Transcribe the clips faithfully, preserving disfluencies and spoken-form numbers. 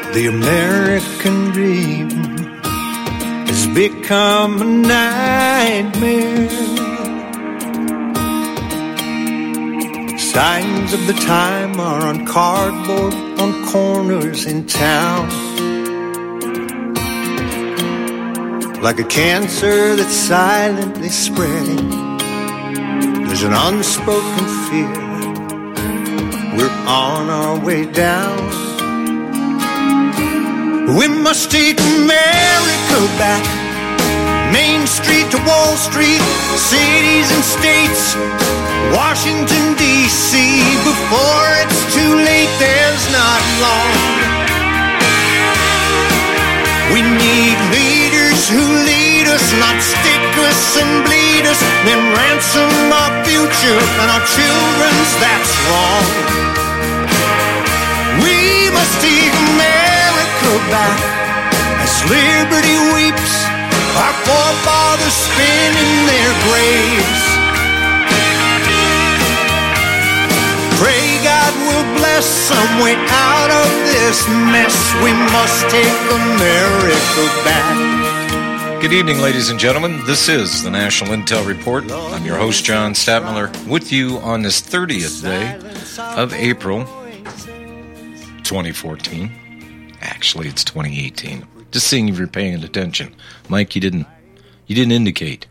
The American dream has become a nightmare. Signs of the time are on cardboard on corners in town. Like a cancer that's silently spreading, there's an unspoken fear. We're on our way down. We must take America back. Main Street to Wall Street, cities and states, Washington, D C Before it's too late, there's not long. We need leaders who lead us, not stick us and bleed us, then ransom our future and our children's, that's wrong. We must take America back as liberty weeps, our forefathers spin in their graves. Pray God will bless some way out of this mess. We must take America back. Good evening, ladies and gentlemen. This is the National Intel Report. I'm your host, John Stadtmiller, with you on this thirtieth day of April twenty fourteen. Actually, it's twenty eighteen. Just seeing if you're paying attention. Mike, you didn't you didn't indicate.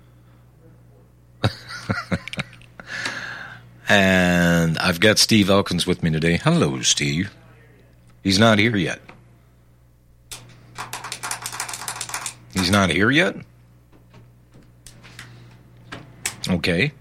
And I've got Steve Elkins with me today. Hello, Steve. He's not here yet. He's not here yet? Okay.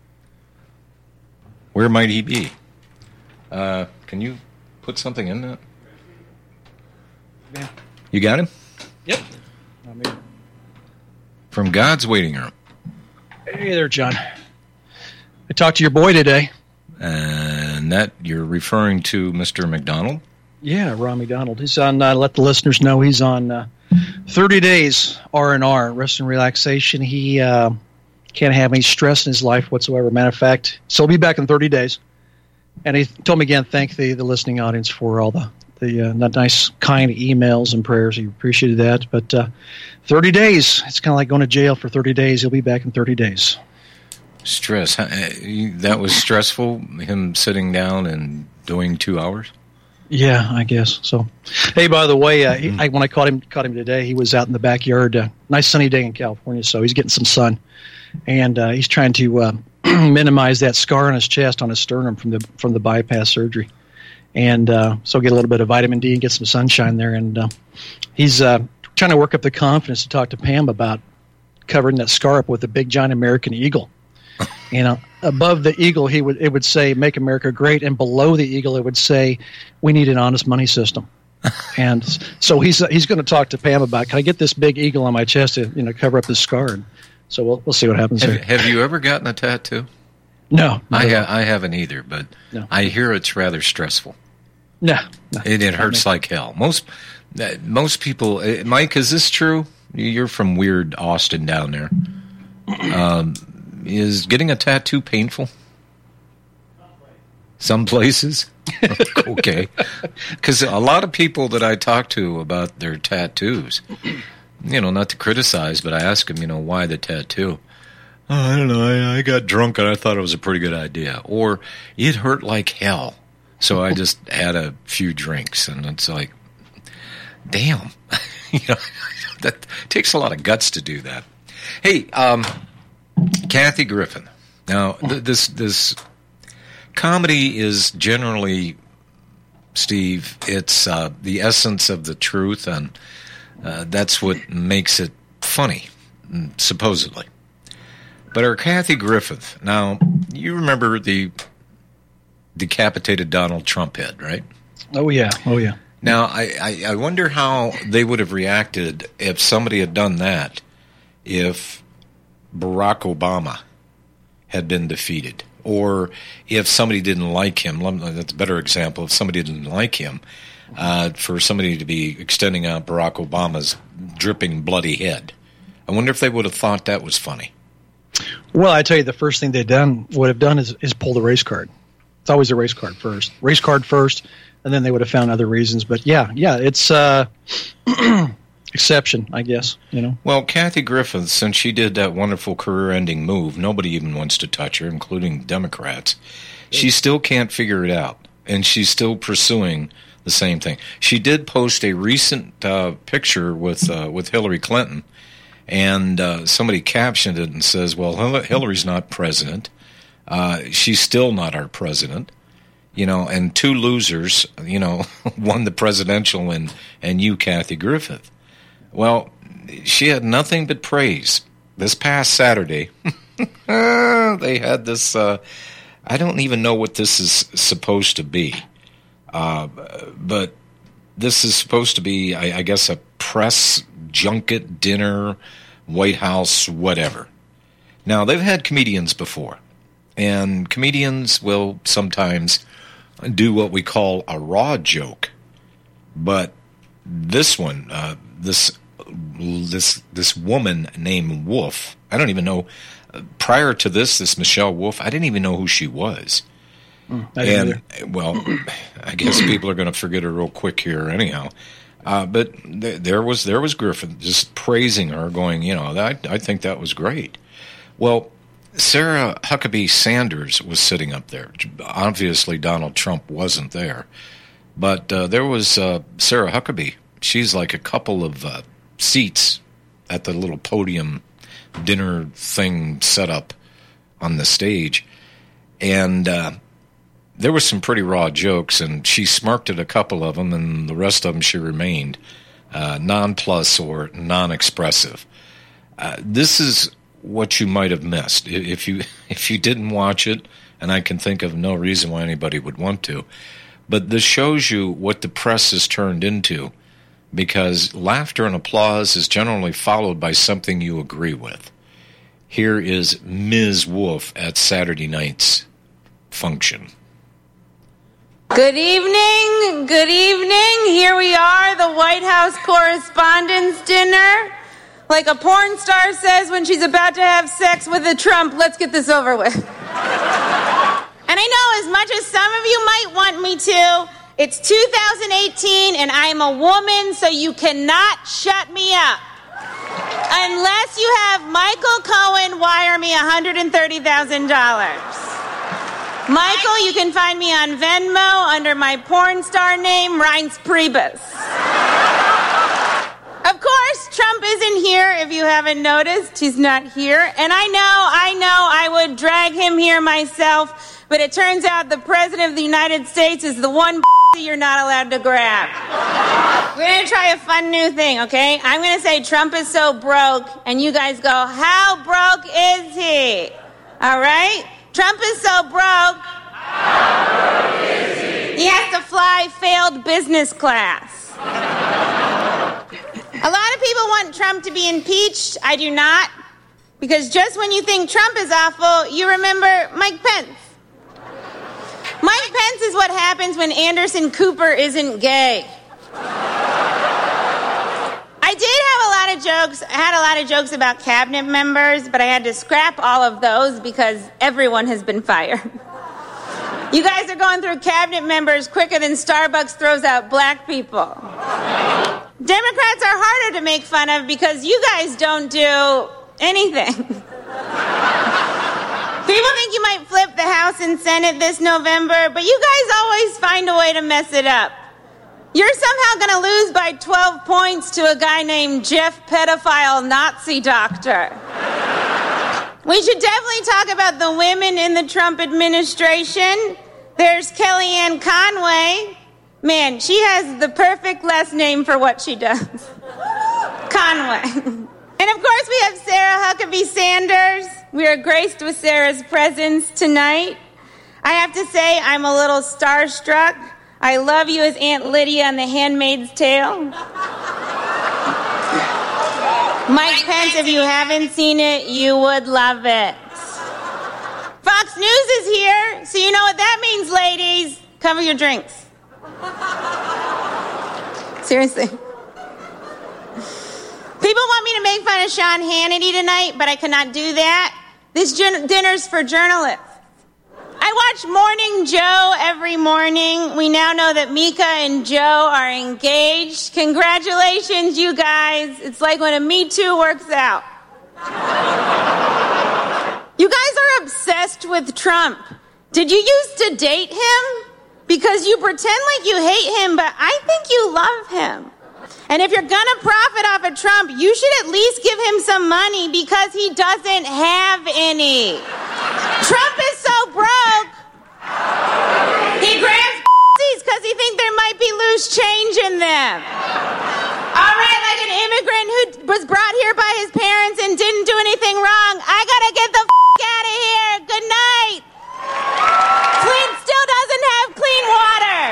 Where might he be? Uh, can you put something in that? Yeah. You got him? Yep. I'm here. From God's waiting room. Hey there, John. I talked to your boy today. And that you're referring to Mister McDonald? Yeah, Ron McDonald. He's on, uh, let the listeners know, he's on uh, thirty days R and R, rest and relaxation. He uh, can't have any stress in his life whatsoever. Matter of fact, so he'll be back in thirty days. And he told me again, thank the, the listening audience for all the, the uh, nice, kind emails and prayers. He appreciated that. But uh, thirty days, it's kind of like going to jail for thirty days. He'll be back in thirty days. Stress. That was stressful, him sitting down and doing two hours? Yeah, I guess so. Hey, by the way, uh, he, I, when I caught him caught him today, he was out in the backyard. Uh, nice sunny day in California, so he's getting some sun. And uh, he's trying to uh, minimize that scar on his chest, on his sternum from the from the bypass surgery. And uh, so get a little bit of vitamin D and get some sunshine there. And uh, he's uh, trying to work up the confidence to talk to Pam about covering that scar up with a big, giant American eagle. You know, above the eagle, he would it would say "Make America Great," and below the eagle, it would say, "We need an honest money system." And so he's he's going to talk to Pam about, can I get this big eagle on my chest to you know cover up this scar? And so we'll we'll see what happens. Have, here. have you ever gotten a tattoo? No, I ha- I haven't either, but no. I hear it's rather stressful. No, no it, it hurts like hell. Most uh, most people, uh, Mike, is this true? You're from weird Austin down there. Um. Is getting a tattoo painful? Some places? Okay. Because a lot of people that I talk to about their tattoos, you know, not to criticize, but I ask them, you know, why the tattoo? Oh, I don't know. I, I got drunk and I thought it was a pretty good idea. Or it hurt like hell. So I just had a few drinks. And it's like, damn. You know, that takes a lot of guts to do that. Hey, um... Kathy Griffin. Now, th- this this comedy is generally, Steve, it's uh, the essence of the truth, and uh, that's what makes it funny, supposedly. But our Kathy Griffin, now, you remember the decapitated Donald Trump head, right? Oh, yeah. Oh, yeah. Now, I, I, I wonder how they would have reacted if somebody had done that, if Barack Obama had been defeated, or if somebody didn't like him. That's a better example. If somebody didn't like him, uh, for somebody to be extending out Barack Obama's dripping bloody head. I wonder if they would have thought that was funny. Well, I tell you, the first thing they've done would have done is, is pull the race card. It's always a race card first. Race card first, and then they would have found other reasons. But yeah, yeah, it's uh, exception, I guess. You know. Well, Kathy Griffin, since she did that wonderful career-ending move, nobody even wants to touch her, including Democrats. She still can't figure it out, and she's still pursuing the same thing. She did post a recent uh, picture with uh, with Hillary Clinton, and uh, somebody captioned it and says, "Well, Hillary's not president. Uh, she's still not our president." You know, and two losers, you know, won the presidential, and and you, Kathy Griffith. Well, she had nothing but praise. This past Saturday, they had this. Uh, I don't even know what this is supposed to be, uh, but this is supposed to be, I, I guess, a press junket, dinner, White House, whatever. Now, they've had comedians before, and comedians will sometimes do what we call a raw joke, but this one, uh, this this this woman named Wolf, I don't even know. Prior to this, this Michelle Wolf, I didn't even know who she was. Mm, and, either. Well, I guess people are going to forget her real quick here anyhow. Uh, but th- there was there was Griffin just praising her, going, you know, that, I think that was great. Well, Sarah Huckabee Sanders was sitting up there. Obviously, Donald Trump wasn't there. But uh, there was uh, Sarah Huckabee. She's like a couple of uh, seats at the little podium dinner thing set up on the stage, and uh, there were some pretty raw jokes, and she smirked at a couple of them, and the rest of them she remained uh, nonplus or non-expressive. Uh, this is what you might have missed if you if you didn't watch it, and I can think of no reason why anybody would want to. But this shows you what the press has turned into, because laughter and applause is generally followed by something you agree with. Here is Miz Wolf at Saturday night's function. Good evening, good evening. Here we are, the White House Correspondents' Dinner. Like a porn star says when she's about to have sex with a Trump, let's get this over with. And I know, as much as some of you might want me to, it's two thousand eighteen, and I'm a woman, so you cannot shut me up. Unless you have Michael Cohen wire me one hundred thirty thousand dollars. Michael, you can find me on Venmo under my porn star name, Reince Priebus. Of course, Trump isn't here, if you haven't noticed. He's not here. And I know, I know I would drag him here myself, but it turns out the President of the United States is the one you're not allowed to grab. We're going to try a fun new thing, okay? I'm going to say Trump is so broke, and you guys go, how broke is he? All right? Trump is so broke. How broke is he? He has to fly failed business class. A lot of people want Trump to be impeached. I do not. Because just when you think Trump is awful, you remember Mike Pence. Mike Pence is what happens when Anderson Cooper isn't gay. I did have a lot of jokes. I had a lot of jokes about cabinet members, but I had to scrap all of those because everyone has been fired. You guys are going through cabinet members quicker than Starbucks throws out black people. Democrats are harder to make fun of because you guys don't do anything. People think you might flip the House and Senate this November, but you guys always find a way to mess it up. You're somehow going to lose by twelve points to a guy named Jeff Pedophile Nazi Doctor. We should definitely talk about the women in the Trump administration. There's Kellyanne Conway. Man, she has the perfect last name for what she does. Conway. And of course we have Sarah Huckabee Sanders. We are graced with Sarah's presence tonight. I have to say I'm a little starstruck. I love you as Aunt Lydia on The Handmaid's Tale. Mike Pence, if you haven't seen it, you would love it. Fox News is here, so you know what that means, ladies. Cover your drinks. Seriously. People want me to make fun of Sean Hannity tonight, but I cannot do that. This gen- dinner's for journalists. I I watch Morning Joe every morning. We now know that Mika and Joe are engaged. Congratulations, you guys. It's like when a Me Too works out. You guys are obsessed with Trump. Did you used to date him? Because you pretend like you hate him, but I think you love him. And if you're gonna profit off of Trump, you should at least give him some money because he doesn't have any. Trump is so broke. He grabs because he thinks there might be loose change in them. All right, like an immigrant who was brought here by his parents and didn't do anything wrong. I gotta get the f*** out of here. Good night. Flint still doesn't have clean water.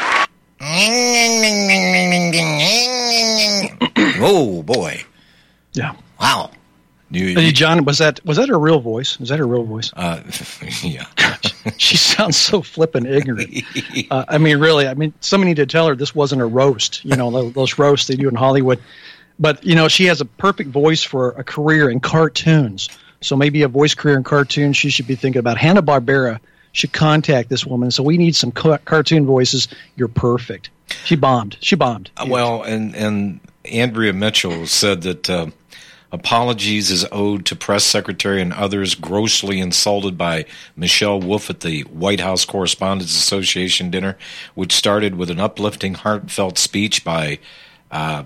Oh boy! Yeah. Wow. You, Hey, you, John, was that was that her real voice? Is that her real voice? uh, yeah. She sounds so flippin' ignorant. Uh, I mean, really. I mean, somebody need to tell her this wasn't a roast. You know, those, those roasts they do in Hollywood. But you know, she has a perfect voice for a career in cartoons. So maybe a voice career in cartoons. She should be thinking about. Hanna-Barbera should contact this woman. So we need some ca- cartoon voices. You're perfect. She bombed. She bombed. Well, and and Andrea Mitchell said that uh, apologies is owed to press secretary and others grossly insulted by Michelle Wolf at the White House Correspondents Association dinner, which started with an uplifting, heartfelt speech by uh,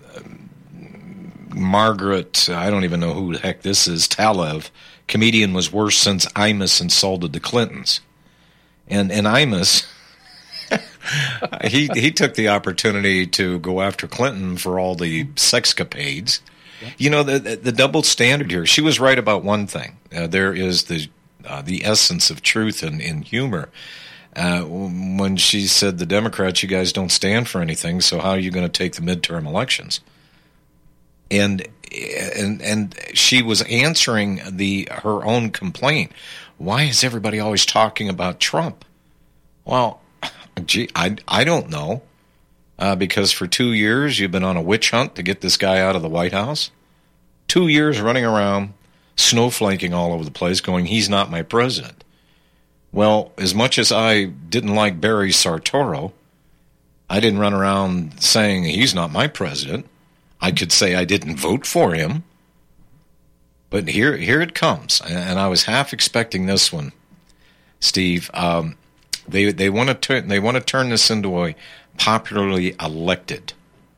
Margaret, I don't even know who the heck this is, Talev. Comedian was worse since Imus insulted the Clintons. And and Imus, he he took the opportunity to go after Clinton for all the sexcapades. You know, the, the the double standard here. She was right about one thing. Uh, there is the uh, the essence of truth in, in humor. Uh, when she said, the Democrats, you guys don't stand for anything, so how are you going to take the midterm elections? And and and she was answering the her own complaint. Why is everybody always talking about Trump? Well, gee, I, I don't know. Uh, because for two years you've been on a witch hunt to get this guy out of the White House. Two years running around, snowflaking all over the place, going, he's not my president. Well, as much as I didn't like Barry Sartoro, I didn't run around saying he's not my president. I could say I didn't vote for him. But here here it comes. And I was half expecting this one, Steve. Um, they they want to turn they want to turn this into a popularly elected.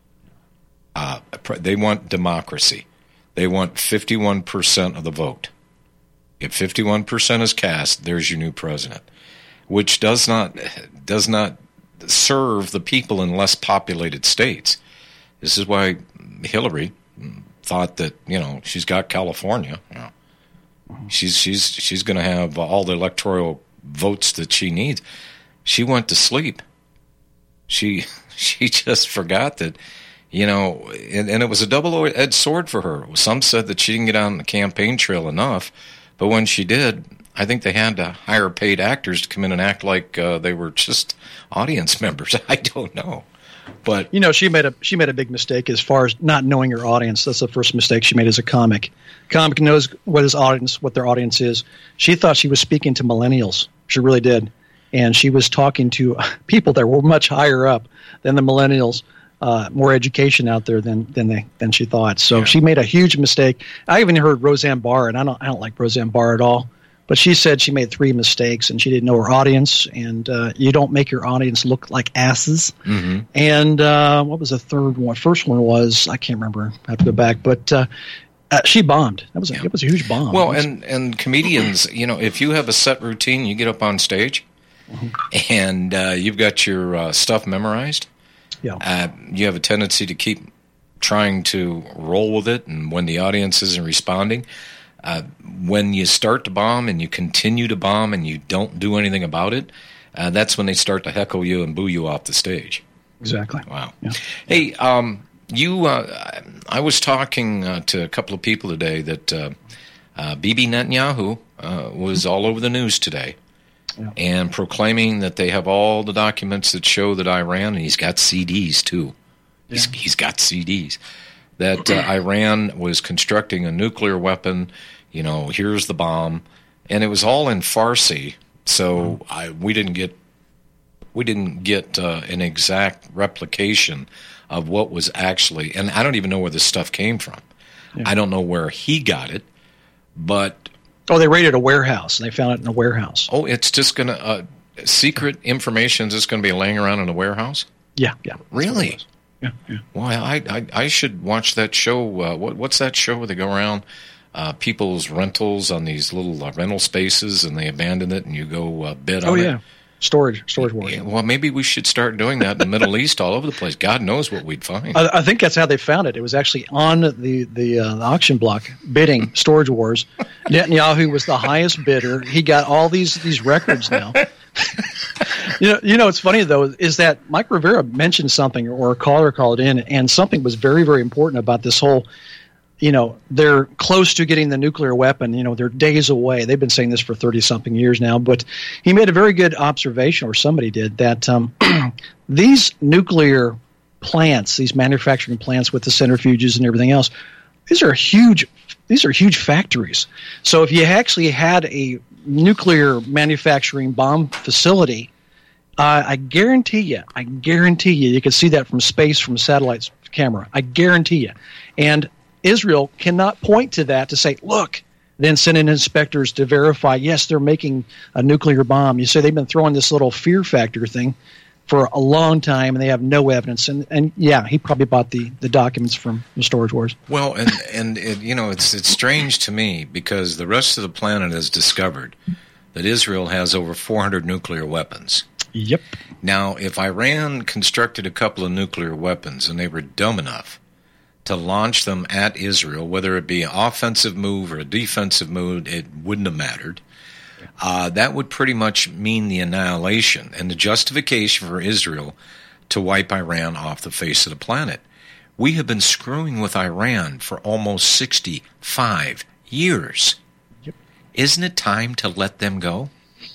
Uh, they want democracy. They want fifty-one percent of the vote. If fifty-one percent is cast, there's your new president, which does not does not serve the people in less populated states. This is why Hillary thought that, you know, she's got California. You know, she's she's she's going to have all the electoral votes that she needs. She went to sleep. She she just forgot that, you know, and, and it was a double-edged sword for her. Some said that she didn't get on the campaign trail enough, but when she did, I think they had to hire paid actors to come in and act like uh, they were just audience members. I don't know. But you know, she made a she made a big mistake as far as not knowing her audience. That's the first mistake she made as a comic. Comic knows what his audience, what their audience is. She thought she was speaking to millennials. She really did, and she was talking to people that were much higher up than the millennials. Uh, more education out there than than they than she thought. So yeah. She made a huge mistake. I even heard Roseanne Barr, and I don't I don't like Roseanne Barr at all. But she said she made three mistakes, and she didn't know her audience, and uh, you don't make your audience look like asses. Mm-hmm. And uh, what was the third one? First one was, I can't remember. I have to go back. But uh, uh, she bombed. That was a, yeah. It was a huge bomb. Well, and, and comedians, you know, if you have a set routine, you get up on stage, mm-hmm. and uh, you've got your uh, stuff memorized, yeah. uh, you have a tendency to keep trying to roll with it, and when the audience isn't responding, Uh, when you start to bomb and you continue to bomb and you don't do anything about it, uh, that's when they start to heckle you and boo you off the stage. Exactly. Wow. Yeah. Hey, um, you. Uh, I was talking uh, to a couple of people today that uh, uh, Bibi Netanyahu uh, was all over the news today, yeah. and proclaiming that they have all the documents that show that Iran, and he's got C Ds too. Yeah. He's, he's got C Ds. That uh, Iran was constructing a nuclear weapon, you know, here's the bomb. And it was all in Farsi, So I we didn't get we didn't get uh, an exact replication of what was actually, and I don't even know where this stuff came from. Yeah. I don't know where he got it, but oh, they raided a warehouse and they found it in a warehouse. Oh, it's just gonna uh, secret information is just going to be laying around in a warehouse. Yeah, yeah. Really? Yeah, yeah. Well, I, I I should watch that show. Uh, what what's that show where they go around uh, people's rentals on these little uh, rental spaces and they abandon it and you go uh, bid oh, on yeah. it? Storage, storage war. Yeah, well, maybe we should start doing that in the Middle East, all over the place. God knows what we'd find. I, I think that's how they found it. It was actually on the the, uh, the auction block bidding storage wars. Netanyahu was the highest bidder. He got all these these records now. you know, you know, what's funny though is that Mike Rivera mentioned something, or a caller called in, and something was very, very important about this whole. You know, they're close to getting the nuclear weapon. You know, they're days away. They've been saying this for thirty-something years now. But he made a very good observation, or somebody did, that um, these nuclear plants, these manufacturing plants with the centrifuges and everything else, these are huge. These are huge factories. So if you actually had a nuclear manufacturing bomb facility, uh, I guarantee you, I guarantee you, you could see that from space, from a satellite camera. I guarantee you. And Israel cannot point to that to say, look, then send in inspectors to verify, yes, they're making a nuclear bomb. You say they've been throwing this little fear factor thing for a long time, and they have no evidence. And, and yeah, he probably bought the, the documents from the Storage Wars. Well, and, and it, you know, it's it's strange to me because the rest of the planet has discovered that Israel has over four hundred nuclear weapons. Yep. Now, if Iran constructed a couple of nuclear weapons and they were dumb enough to launch them at Israel, whether it be an offensive move or a defensive move, it wouldn't have mattered. Uh, that would pretty much mean the annihilation and the justification for Israel to wipe Iran off the face of the planet. We have been screwing with Iran for almost sixty-five years. Yep. Isn't it time to let them go?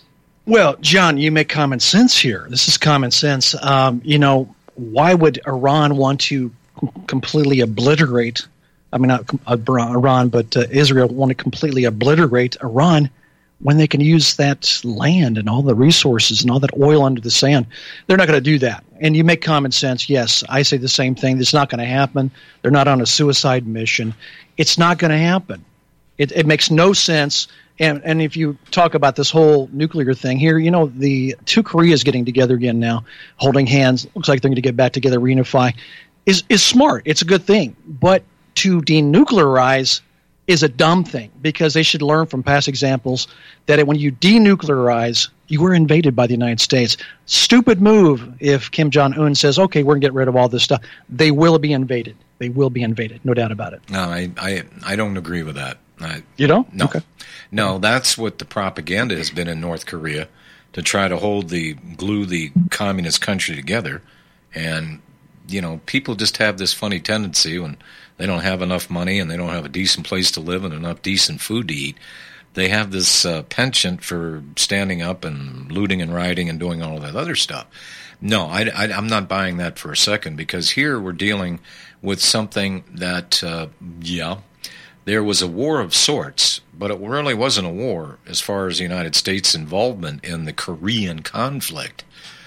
Well, John, you make common sense here. This is common sense. Um, you know, why would Iran want to completely obliterate, I mean, not Iran, but uh, Israel want to completely obliterate Iran when they can use that land and all the resources and all that oil under the sand? They're not going to do that. And you make common sense. Yes, I say the same thing. It's not going to happen. They're not on a suicide mission. It's not going to happen. It, it makes no sense. And, and if you talk about this whole nuclear thing here, you know, the two Koreas getting together again now, holding hands, looks like they're going to get back together, reunify, is is smart. It's a good thing. But to denuclearize is a dumb thing, because they should learn from past examples that when you denuclearize, you were invaded by the United States. Stupid move if Kim Jong-un says, okay, we're going to get rid of all this stuff. They will be invaded. They will be invaded, no doubt about it. No, I I, I don't agree with that. I, you don't? No. Okay. No, that's what the propaganda has been in North Korea, to try to hold the, glue the communist country together. And, you know, people just have this funny tendency when they don't have enough money and they don't have a decent place to live and enough decent food to eat. They have this uh, penchant for standing up and looting and rioting and doing all that other stuff. No, I, I, I'm not buying that for a second, because here we're dealing with something that, uh, yeah, there was a war of sorts, but it really wasn't a war as far as the United States' involvement in the Korean conflict.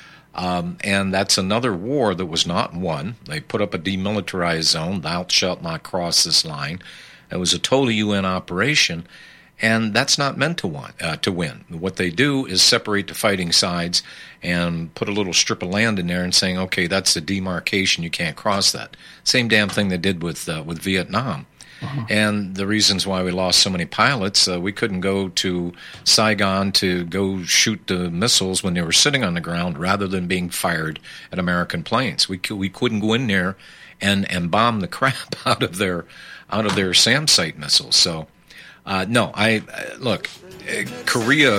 Um, and that's another war that was not won. They put up a demilitarized zone, thou shalt not cross this line. It was a total U N operation, and that's not meant to, want, uh, to win. What they do is separate the fighting sides and put a little strip of land in there and saying, okay, that's the demarcation, you can't cross that. Same damn thing they did with uh, with Vietnam. Uh-huh. And the reasons why we lost so many pilots, uh, we couldn't go to Saigon to go shoot the missiles when they were sitting on the ground rather than being fired at American planes. We we couldn't go in there and, and bomb the crap out of their out of their SAM site missiles. So, uh, no, I uh, look, uh, Korea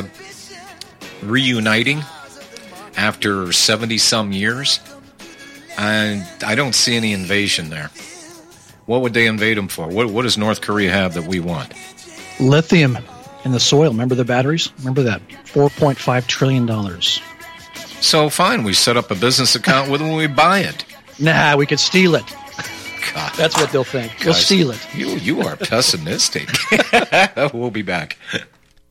reuniting after seventy some years, and I don't see any invasion there. What would they invade them for? What, what does North Korea have that we want? Lithium in the soil. Remember the batteries? Remember that? four point five trillion dollars. So, fine. We set up a business account with them when we buy it. Nah, we could steal it. God. That's what they'll think. Guys, we'll steal it. You, you are pessimistic. We'll be back.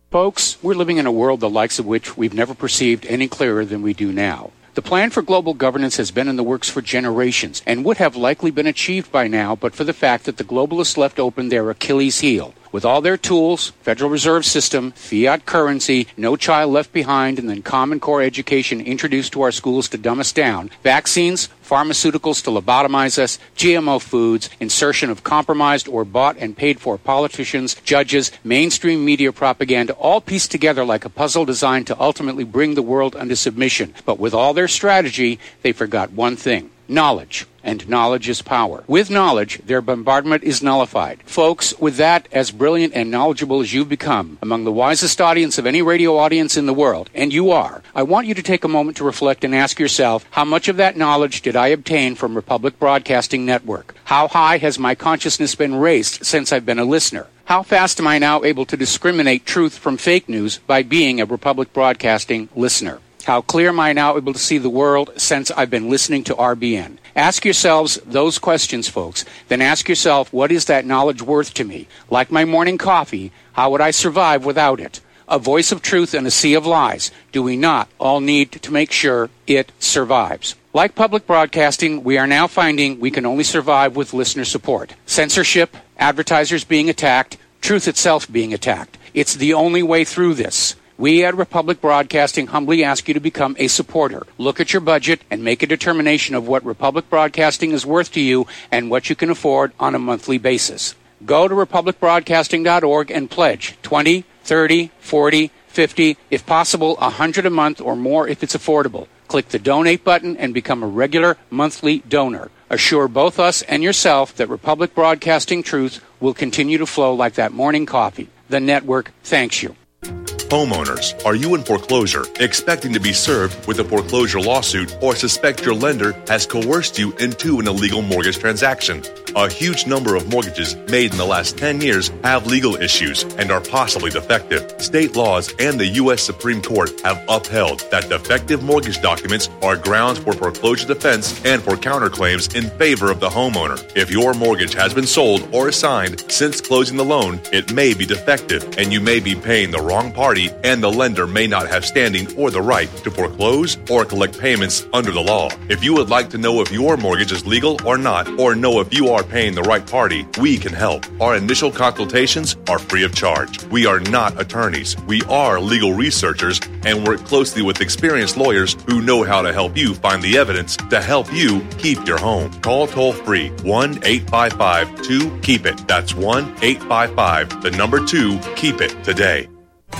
Folks, we're living in a world the likes of which we've never perceived any clearer than we do now. The plan for global governance has been in the works for generations and would have likely been achieved by now but for the fact that the globalists left open their Achilles heel. With all their tools, Federal Reserve System, fiat currency, no child left behind, and then Common Core education introduced to our schools to dumb us down, vaccines, pharmaceuticals to lobotomize us, G M O foods, insertion of compromised or bought and paid for politicians, judges, mainstream media propaganda, all pieced together like a puzzle designed to ultimately bring the world under submission. But with all their strategy, they forgot one thing. Knowledge. And knowledge is power. With knowledge, their bombardment is nullified. Folks, with that, as brilliant and knowledgeable as you've become, among the wisest audience of any radio audience in the world, and you are, I want you to take a moment to reflect and ask yourself, how much of that knowledge did I obtain from Republic Broadcasting Network? How high has my consciousness been raised since I've been a listener? How fast am I now able to discriminate truth from fake news by being a Republic Broadcasting listener? How clear am I now able to see the world since I've been listening to R B N? Ask yourselves those questions, folks. Then ask yourself, what is that knowledge worth to me? Like my morning coffee, how would I survive without it? A voice of truth in a sea of lies. Do we not all need to make sure it survives? Like public broadcasting, we are now finding we can only survive with listener support. Censorship, advertisers being attacked, truth itself being attacked. It's the only way through this. We at Republic Broadcasting humbly ask you to become a supporter. Look at your budget and make a determination of what Republic Broadcasting is worth to you and what you can afford on a monthly basis. Go to republic broadcasting dot org and pledge twenty, thirty, forty, fifty, if possible one hundred a month or more if it's affordable. Click the donate button and become a regular monthly donor. Assure both us and yourself that Republic Broadcasting truth will continue to flow like that morning coffee. The network thanks you. Homeowners, are you in foreclosure, expecting to be served with a foreclosure lawsuit, or suspect your lender has coerced you into an illegal mortgage transaction? A huge number of mortgages made in the last ten years have legal issues and are possibly defective. State laws and the U S Supreme Court have upheld that defective mortgage documents are grounds for foreclosure defense and for counterclaims in favor of the homeowner. If your mortgage has been sold or assigned since closing the loan, it may be defective and you may be paying the wrong party, and the lender may not have standing or the right to foreclose or collect payments under the law. If you would like to know if your mortgage is legal or not, or know if you are paying the right party, we can help. Our initial consultations are free of charge. We are not attorneys. We are legal researchers and work closely with experienced lawyers who know how to help you find the evidence to help you keep your home. Call toll free one eight five five two keep it. That's one eight five five, the number two, keep it today.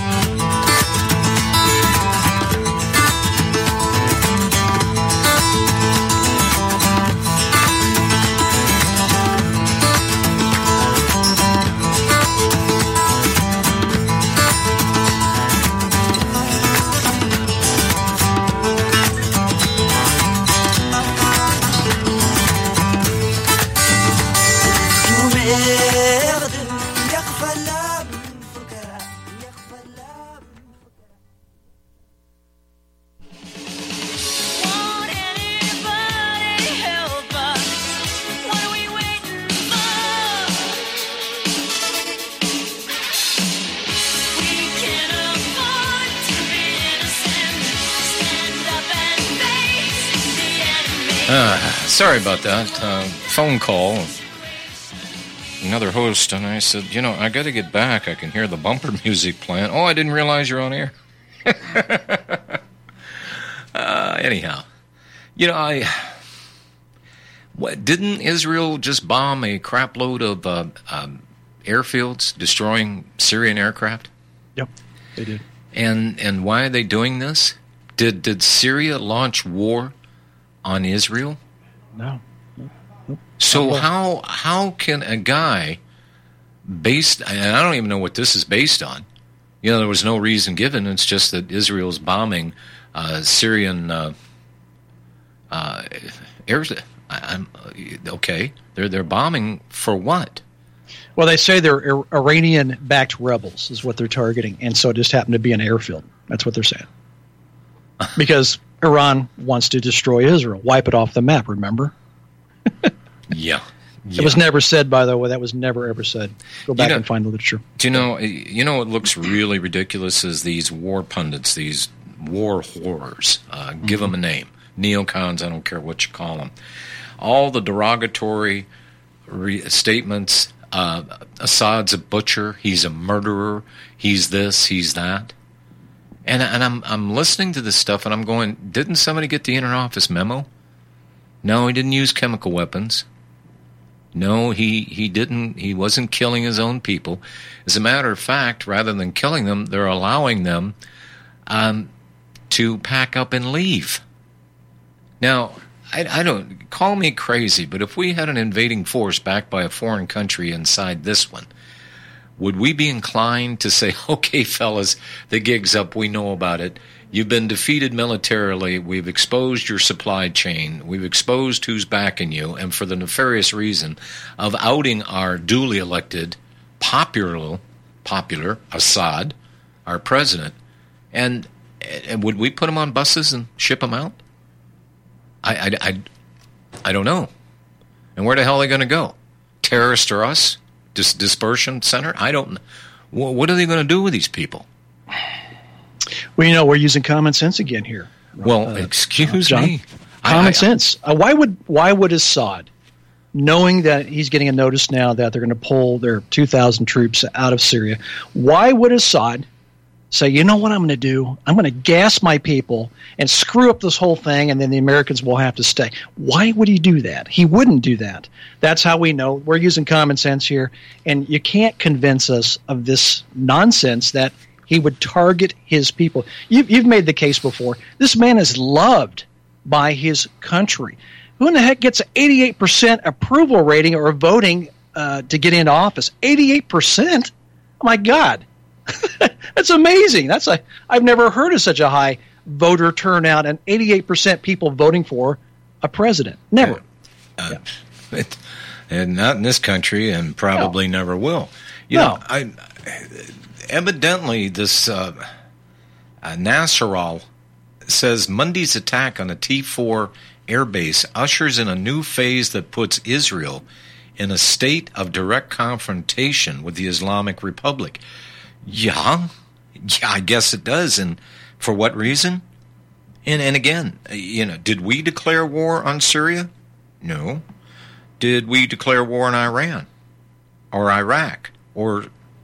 Uh, sorry about that. Uh, phone call. Another host, and I said, you know, I got to get back. I can hear the bumper music playing. Oh, I didn't realize you're on air. uh, anyhow, you know, I... What, didn't Israel just bomb a crap load of uh, um, airfields, destroying Syrian aircraft? Yep, they did. And and why are they doing this? Did did Syria launch war on Israel? No. So how how can a guy based, and I don't even know what this is based on. You know, there was no reason given. It's just that Israel's bombing uh, Syrian uh, uh, air. I'm okay. They're they're bombing for what? Well, they say they're Iranian-backed rebels is what they're targeting, and so it just happened to be an airfield. That's what they're saying. Because Iran wants to destroy Israel, wipe it off the map. Remember? Yeah, Yeah. It was never said, by the way. That was never, ever said. Go back you know, and find the literature. Do you know, you know what looks really ridiculous is these war pundits, these war horrors. Uh, mm-hmm. Give them a name. Neocons, I don't care what you call them. All the derogatory re- statements, uh, Assad's a butcher, he's a murderer, he's this, he's that. And, and I'm I'm listening to this stuff and I'm going, didn't somebody get the inner office memo? No, he didn't use chemical weapons. No, he, he didn't. He wasn't killing his own people. As a matter of fact, rather than killing them, they're allowing them um, to pack up and leave. Now, I, I don't call me crazy, but if we had an invading force backed by a foreign country inside this one, would we be inclined to say, okay, fellas, the gig's up, we know about it. You've been defeated militarily. We've exposed your supply chain. We've exposed who's backing you, and for the nefarious reason of outing our duly elected, popular, popular Assad, our president. And, and would we put him on buses and ship him out? I, I, I, I don't know. And where the hell are they going to go? Terrorists or us? Dis- dispersion center? I don't know. What are they going to do with these people? Well, you know, we're using common sense again here. Well, uh, excuse John, me. Common I, I, sense. Uh, why would why would Assad, knowing that he's getting a notice now that they're going to pull their two thousand troops out of Syria, why would Assad say, you know what I'm going to do? I'm going to gas my people and screw up this whole thing, and then the Americans will have to stay. Why would he do that? He wouldn't do that. That's how we know. We're using common sense here, and you can't convince us of this nonsense that he would target his people. You've, you've made the case before. This man is loved by his country. Who in the heck gets an eighty-eight percent approval rating or voting uh, to get into office? eighty-eight percent? Oh, my God. That's amazing. That's a, I've never heard of such a high voter turnout and eighty-eight percent people voting for a president. Never. Uh, yeah. it, and not in this country, and probably no. never will. You no. know, I... Evidently, this uh, uh, Nasrallah says Monday's attack on a T four airbase ushers in a new phase that puts Israel in a state of direct confrontation with the Islamic Republic. Yeah, yeah, I guess it does. And for what reason? And and again, you know, did we declare war on Syria? No. Did we declare war on Iran or Iraq or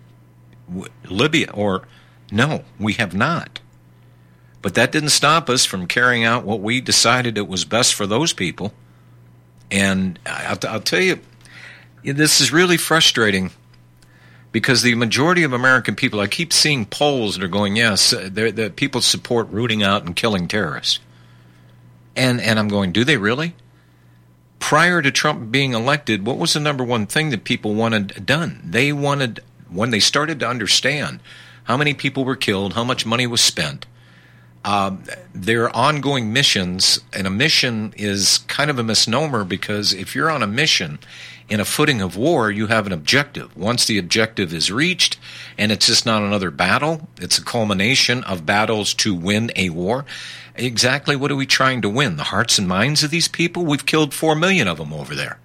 Libya? Or no, we have not. But that didn't stop us from carrying out what we decided it was best for those people. And I'll, I'll tell you, this is really frustrating because the majority of American people, I keep seeing polls that are going, yes, the people support rooting out and killing terrorists. And and I'm going, do they really? Prior to Trump being elected, what was the number one thing that people wanted done? They wanted, when they started to understand how many people were killed, how much money was spent, uh, their ongoing missions, and a mission is kind of a misnomer because if you're on a mission in a footing of war, you have an objective. Once the objective is reached, and it's just not another battle, it's a culmination of battles to win a war. Exactly what are we trying to win? The hearts and minds of these people? We've killed four million of them over there.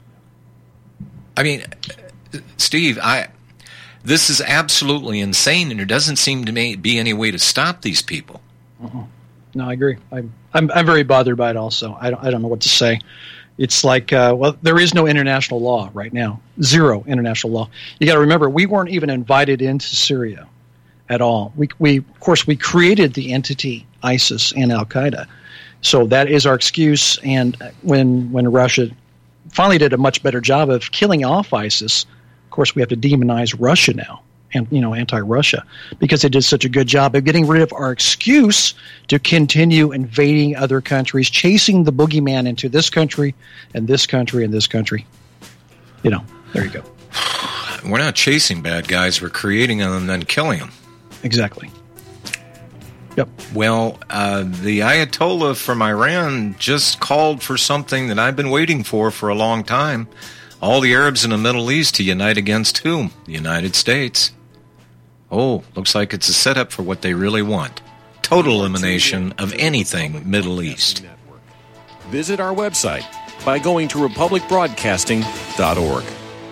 I mean, Steve, I this is absolutely insane, and there doesn't seem to me be any way to stop these people. Uh-huh. No, I agree. I'm, I'm I'm very bothered by it also. I don't, I don't know what to say. It's like, uh, well, there is no international law right now. Zero international law. You got to remember, we weren't even invited into Syria at all. We, we, of course, we created the entity ISIS and Al-Qaeda. So that is our excuse. And when when Russia finally did a much better job of killing off ISIS, of course, we have to demonize Russia now, and you know, anti-Russia, because they did such a good job of getting rid of our excuse to continue invading other countries, chasing the boogeyman into this country and this country and this country. You know, there you go. We're not chasing bad guys. We're creating them and then killing them. Exactly. Yep. Well, uh, the Ayatollah from Iran just called for something that I've been waiting for for a long time. All the Arabs in the Middle East to unite against whom? The United States. Oh, looks like it's a setup for what they really want. Total elimination of anything Middle East. Visit our website, by going to republic broadcasting dot org.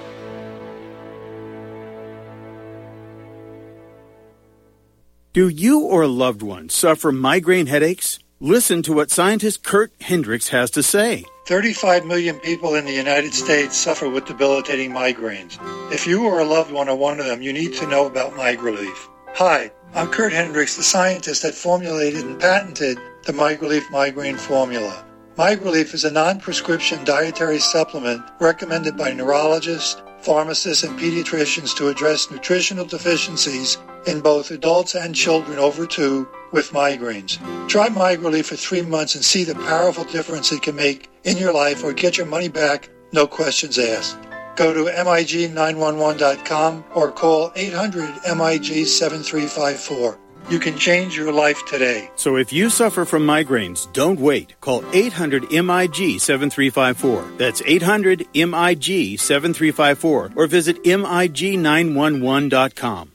Do you or a loved one suffer migraine headaches? Listen to what scientist Kurt Hendricks has to say. thirty-five million people in the United States suffer with debilitating migraines. If you or a loved one are one of them, you need to know about MigraLief. Hi, I'm Kurt Hendricks, the scientist that formulated and patented the MigraLief migraine formula. MigraLief is a non-prescription dietary supplement recommended by neurologists, pharmacists, and pediatricians to address nutritional deficiencies in both adults and children over two with migraines. Try MigraLief for three months and see the powerful difference it can make in your life, or get your money back, no questions asked. Go to M I G nine one one dot com or call eight hundred M I G seven three five four. You can change your life today. So if you suffer from migraines, don't wait. Call eight hundred M I G seven three five four. That's eight hundred M I G seven three five four, or visit M I G nine one one dot com.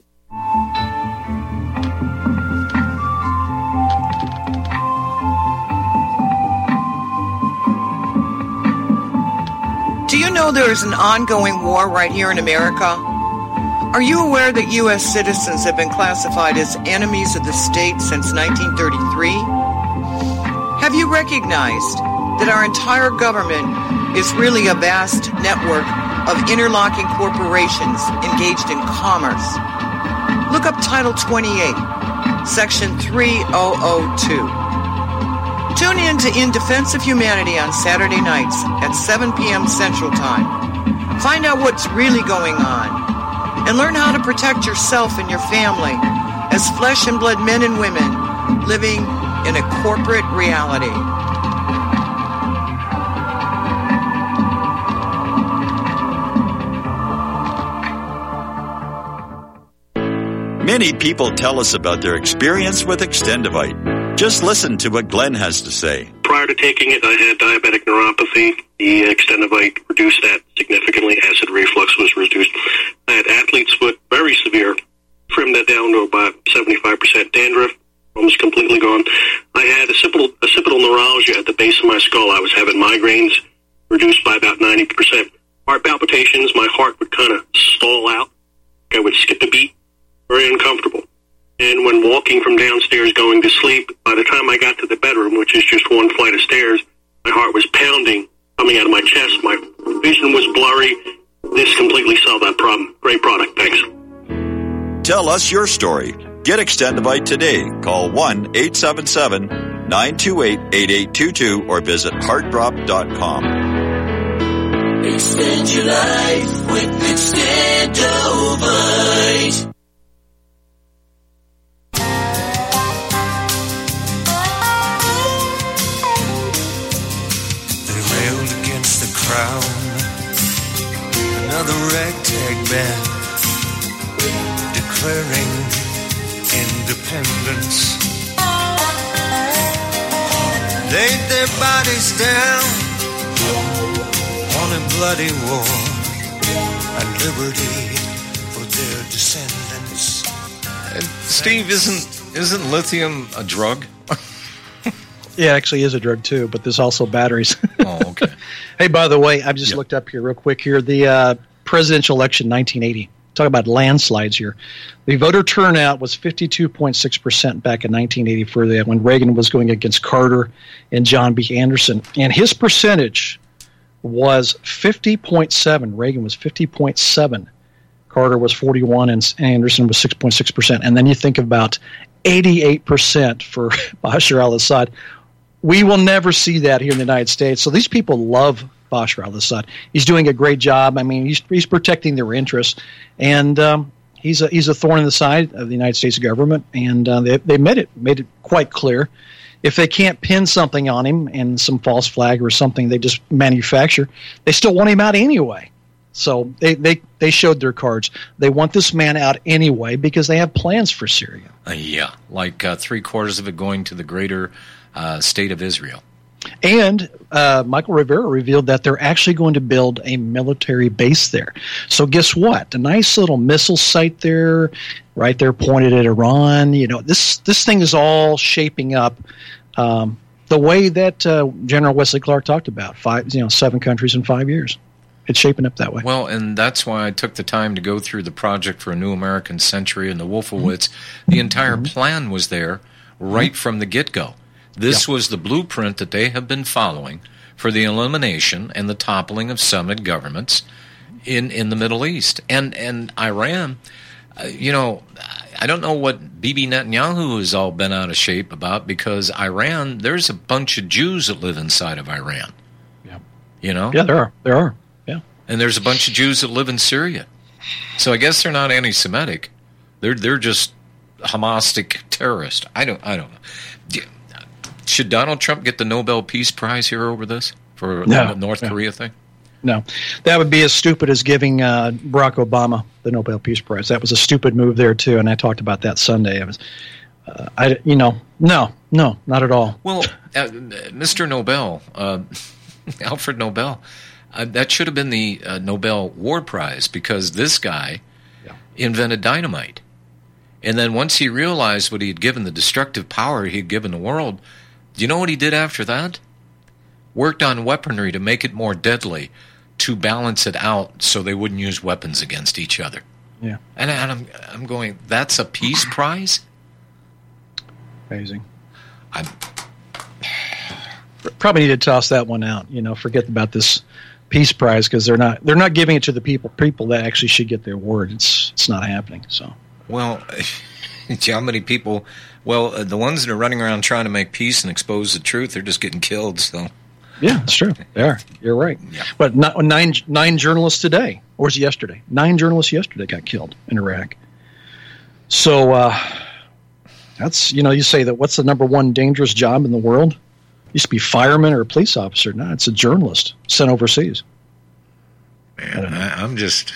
Do you know there is an ongoing war right here in America? Are you aware that U S citizens have been classified as enemies of the state since nineteen thirty-three? Have you recognized that our entire government is really a vast network of interlocking corporations engaged in commerce? Look up Title twenty-eight, Section three thousand two. Tune in to In Defense of Humanity on Saturday nights at seven p.m. Central Time. Find out what's really going on and learn how to protect yourself and your family as flesh and blood men and women living in a corporate reality. Many people tell us about their experience with Extendivite. Just listen to what Glenn has to say. Prior to taking it, I had diabetic neuropathy. The Extendivite reduced that significantly. Acid reflux was reduced. I had athlete's foot, very severe. Trimmed that down to about seventy-five percent dandruff, almost completely gone. I had occipital, occipital neuralgia at the base of my skull. I was having migraines, reduced by about ninety percent. Heart palpitations, my heart would kind of stall out. I would skip a beat. Very uncomfortable. And when walking from downstairs going to sleep, by the time I got to the bedroom, which is just one flight of stairs, my heart was pounding, coming out of my chest. My vision was blurry. This completely solved that problem. Great product. Thanks. Tell us your story. Get Extendivite today. Call one eight seven seven nine two eight eight eight two two or visit heart drop dot com. Extend your life with Extendivite. Crown, another ragtag band declaring independence. Laid their bodies down on a bloody war and liberty for their descendants. And Steve, isn't isn't lithium a drug? Yeah, it actually is a drug too, but there's also batteries. Oh, okay. Hey, by the way, I've just yep. looked up here real quick here. The uh, presidential election nineteen eighty. Talk about landslides here. The voter turnout was fifty-two point six percent back in nineteen eighty for the, when Reagan was going against Carter and John B. Anderson. And his percentage was fifty point seven. Reagan was fifty point seven. Carter was forty-one, and Anderson was six point six percent. And then you think about eighty-eight percent for Bashar al-Assad. We will never see that here in the United States. So these people love Bashar al-Assad. He's doing a great job. I mean, he's he's protecting their interests, and um, he's a he's a thorn in the side of the United States government. And uh, they they made it made it quite clear. If they can't pin something on him and some false flag or something they just manufacture, they still want him out anyway. So they, they, they showed their cards. They want this man out anyway because they have plans for Syria. Uh, yeah, like uh, three quarters of it going to the greater uh, state of Israel. And uh, Michael Rivera revealed that they're actually going to build a military base there. So guess what? A nice little missile site there, right there pointed at Iran. You know, this this thing is all shaping up um, the way that uh, General Wesley Clark talked about, five, you know, seven countries in five years. It's shaping up that way. Well, and that's why I took the time to go through the Project for a New American Century and the Wolfowitz. Mm-hmm. The entire mm-hmm. plan was there right mm-hmm. from the get-go. This yeah. was the blueprint that they have been following for the elimination and the toppling of summit governments in, in the Middle East. And, and Iran, uh, you know, I don't know what Bibi Netanyahu has all been out of shape about, because Iran, there's a bunch of Jews that live inside of Iran. Yeah. You know? Yeah, there are. There are. And there's a bunch of Jews that live in Syria. So I guess they're not anti-Semitic. They're they're just Hamastic terrorists. I don't I don't know. Should Donald Trump get the Nobel Peace Prize here over this for no, the North no. Korea thing? No. That would be as stupid as giving uh, Barack Obama the Nobel Peace Prize. That was a stupid move there too, and I talked about that Sunday. I was uh, I you know, no, no, not at all. Well, uh, Mister Nobel, uh, Alfred Nobel, Uh, that should have been the uh, Nobel War Prize, because this guy yeah. invented dynamite. And then once he realized what he had given, the destructive power he had given the world, do you know what he did after that? Worked on weaponry to make it more deadly, to balance it out so they wouldn't use weapons against each other. Yeah. And, and I'm, I'm going, that's a peace prize? Amazing. I'm... Probably need to toss that one out. You know, forget about this Peace Prize, because they're not they're not giving it to the people people that actually should get the award. It's it's not happening. So well, how many people? Well, uh, the ones that are running around trying to make peace and expose the truth, they're just getting killed. So yeah, that's true. They are. You're right. Yeah. But not, nine nine journalists today, or was it yesterday? Nine journalists yesterday got killed in Iraq. So uh, that's you know you say that what's the number one dangerous job in the world? Used to be fireman or a police officer. No, it's a journalist sent overseas. Man, I, I'm just,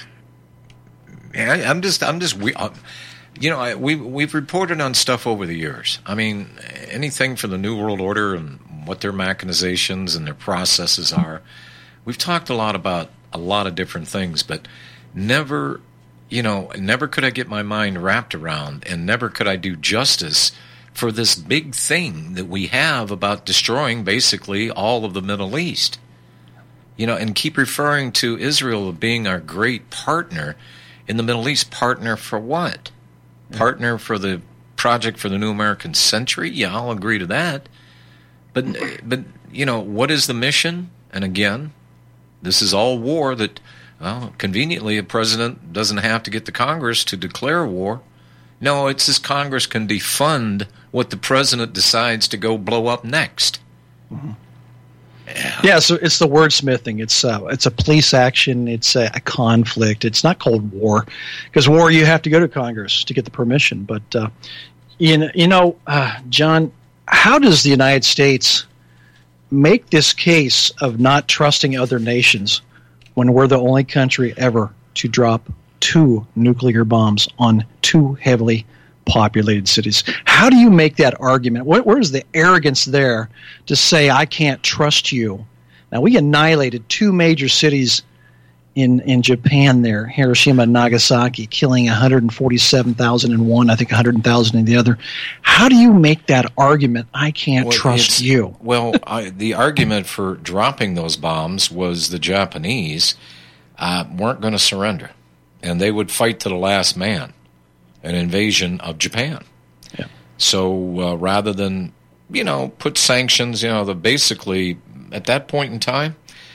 man, I'm just, I'm just, we, uh, you know, I, we we've reported on stuff over the years. I mean, anything for the New World Order and what their mechanizations and their processes are. We've talked a lot about a lot of different things, but never, you know, never could I get my mind wrapped around, and never could I do justice for this big thing that we have about destroying basically all of the Middle East. You know, and keep referring to Israel being our great partner in the Middle East. Partner for what? Yeah. Partner for the Project for the New American Century? Yeah, I'll agree to that. But, but you know, what is the mission? And again, this is all war that, well, conveniently a president doesn't have to get the Congress to declare war. No, it's this Congress can defund what the president decides to go blow up next. Mm-hmm. Yeah. yeah, so it's the wordsmithing. It's uh, it's a police action. It's a, a conflict. It's not called war, because war you have to go to Congress to get the permission. But uh, you, you know, uh, John, how does the United States make this case of not trusting other nations when we're the only country ever to drop two nuclear bombs on two heavily populated cities? How do you make that argument? Where, where is the arrogance there to say, I can't trust you? Now, we annihilated two major cities in, in Japan there, Hiroshima and Nagasaki, killing one hundred forty-seven thousand in one, I think one hundred thousand in the other. How do you make that argument, I can't well, trust you? Well, I, the argument for dropping those bombs was the Japanese uh, weren't going to surrender, and they would fight to the last man. An invasion of Japan. Yeah. So uh, rather than, you know, put sanctions, you know, the basically at that point in time,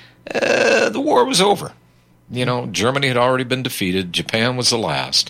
uh, the war was over. You know, Germany had already been defeated. Japan was the last.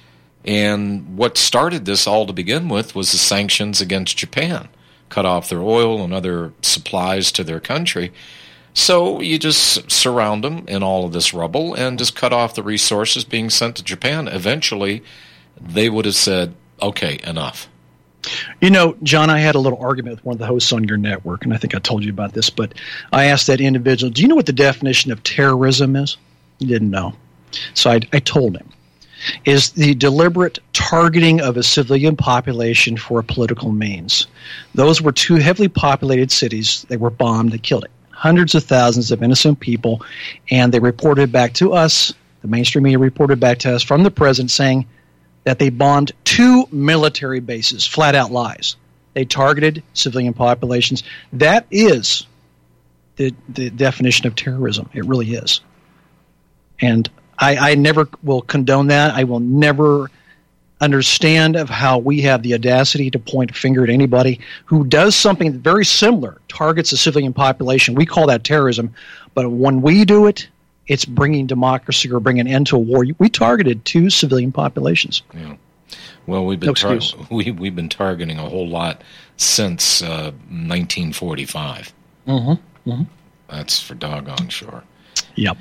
And what started this all to begin with was the sanctions against Japan, cut off their oil and other supplies to their country. So you just surround them in all of this rubble and just cut off the resources being sent to Japan. Eventually, they would have said, okay, enough. You know, John, I had a little argument with one of the hosts on your network, and I think I told you about this, but I asked that individual, do you know what the definition of terrorism is? He didn't know. So I, I told him. Is the deliberate targeting of a civilian population for a political means. Those were two heavily populated cities. They were bombed. They killed hundreds of thousands of innocent people, and they reported back to us, the mainstream media reported back to us from the president saying that they bombed two military bases, flat-out lies. They targeted civilian populations. That is the the definition of terrorism. It really is. And I, I never will condone that. I will never understand of how we have the audacity to point a finger at anybody who does something very similar, targets a civilian population. We call that terrorism. But when we do it, it's bringing democracy or bringing an end to a war. We targeted two civilian populations. Yeah. Well, we've been No tar- excuse. we we've been targeting a whole lot since uh, nineteen forty-five. Mm-hmm. Mm-hmm. That's for doggone sure. Yep.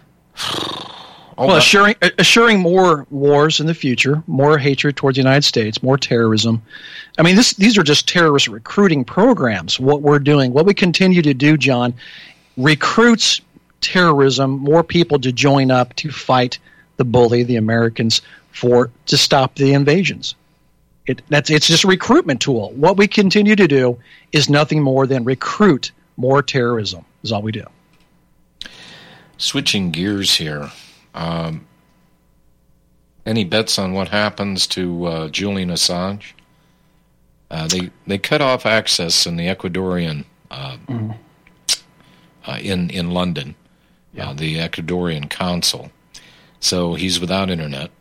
Oh, well, but- assuring assuring more wars in the future, more hatred towards the United States, more terrorism. I mean, this these are just terrorist recruiting programs. What we're doing, what we continue to do, John, recruits terrorism, more people to join up to fight the bully, the Americans, for to stop the invasions. It that's it's just a recruitment tool. What we continue to do is nothing more than recruit more terrorism. Is all we do. Switching gears here, um, any bets on what happens to uh, Julian Assange? Uh, they they cut off access in the Ecuadorian uh, Mm. uh, in in London, uh, the Ecuadorian consul. So he's without internet,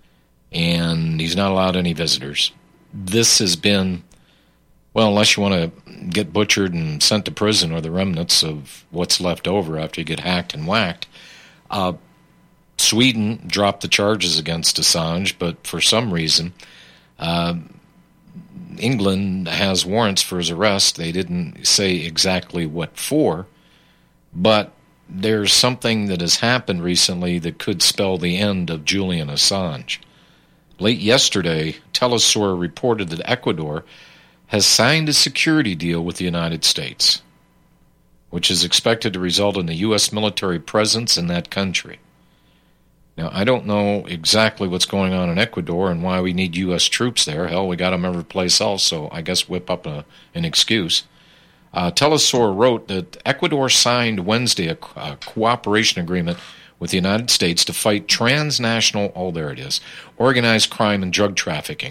and he's not allowed any visitors. This has been, well, unless you want to get butchered and sent to prison or the remnants of what's left over after you get hacked and whacked. Uh, Sweden dropped the charges against Assange, but for some reason, uh, England has warrants for his arrest. They didn't say exactly what for, but there's something that has happened recently that could spell the end of Julian Assange. Late yesterday, Telesur reported that Ecuador has signed a security deal with the United States, which is expected to result in a U S military presence in that country. Now, I don't know exactly what's going on in Ecuador and why we need U S troops there. Hell, we got them every place else, so I guess whip up a, an excuse. Uh, Telesur wrote that Ecuador signed Wednesday a, a cooperation agreement with the United States to fight transnational, oh, there it is, organized crime and drug trafficking.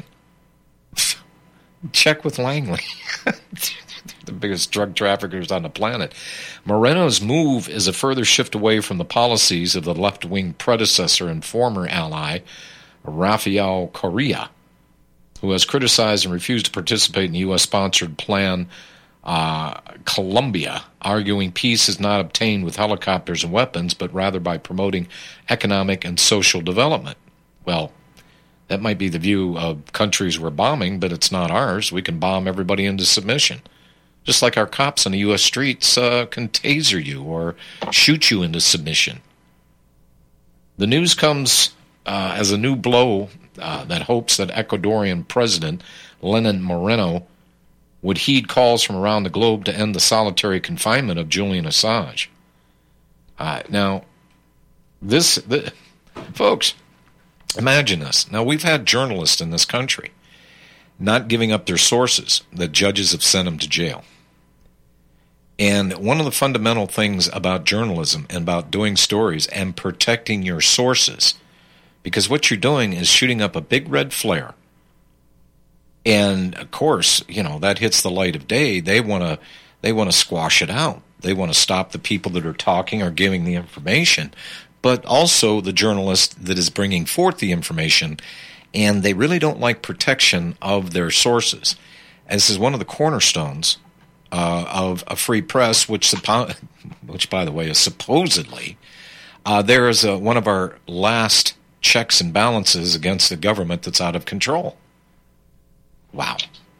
Check with Langley, the biggest drug traffickers on the planet. Moreno's move is a further shift away from the policies of the left-wing predecessor and former ally, Rafael Correa, who has criticized and refused to participate in the U S-sponsored plan uh, Colombia, arguing peace is not obtained with helicopters and weapons, but rather by promoting economic and social development. Well, that might be the view of countries we're bombing, but it's not ours. We can bomb everybody into submission. Just like our cops on the U S streets uh, can taser you or shoot you into submission. The news comes uh, as a new blow uh, that hopes that Ecuadorian President Lenin Moreno would heed calls from around the globe to end the solitary confinement of Julian Assange. Uh, now, this, the, folks, imagine this. Now, we've had journalists in this country not giving up their sources that judges have sent them to jail. And one of the fundamental things about journalism and about doing stories and protecting your sources, because what you're doing is shooting up a big red flare. And, of course, you know, that hits the light of day. They want to they want to squash it out. They want to stop the people that are talking or giving the information, but also the journalist that is bringing forth the information, and they really don't like protection of their sources. And this is one of the cornerstones uh, of a free press, which, suppo- which, by the way, is supposedly, uh, there is a, one of our last checks and balances against the government that's out of control. Wow.